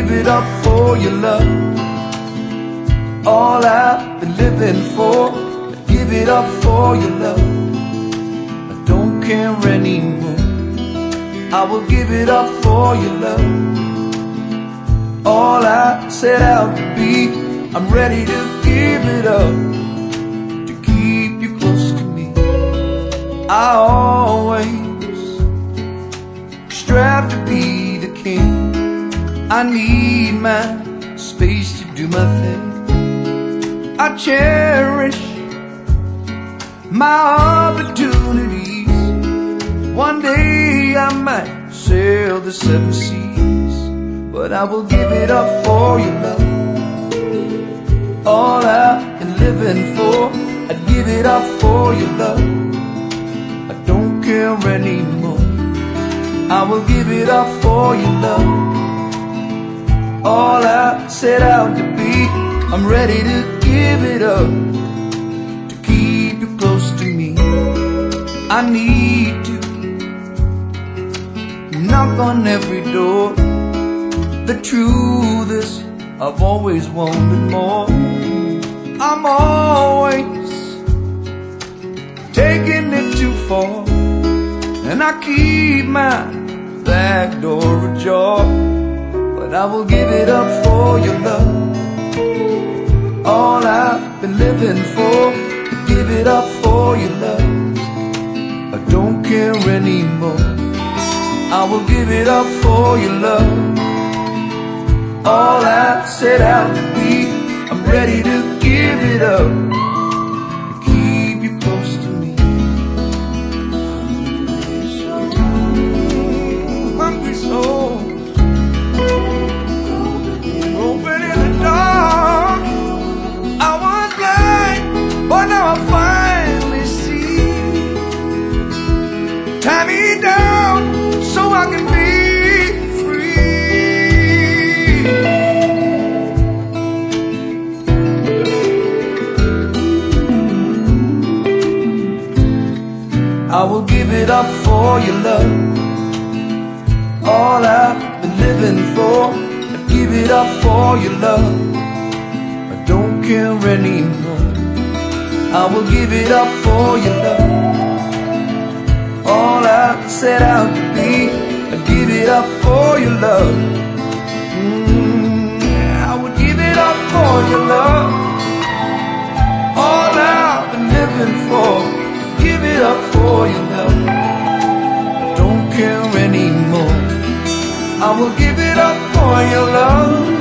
give it up for your love. All I've been living for, I'd give it up for your love. I don't care anymore, I will give it up for your love. All I set out to be, I'm ready to give it up, to keep you close to me. I always strive to be the king. I need my space to do my thing. I cherish my opportunities. One day I might sail the 7 seas, but I will give it up for your love. All I've been living for, I'd give it up for your love. I don't care anymore, I will give it up for your love. All I set out to be, I'm ready to give it up, to keep you close to me. I need to knock on every door. The truth is, I've always wanted more. I'm always taking it too far, and I keep my back door ajar. But I will give it up for your love. All I've been living for, to give it up for your love. I don't care anymore, I will give it up for your love. All I set out to be, I'm ready to give it up, to keep you close to me. Hungry soul, open in the dark. I was blind, but now I finally see. Tie me down so I can be free. I will give it up for your love. All I've been living for, I'd give it up for your love. I don't care anymore, I will give it up for your love. All I set out to be, I'd give it up for your love. I would give it up for your love. All I've been living for, give it up for your love. I don't care anymore, I will give it up for your love.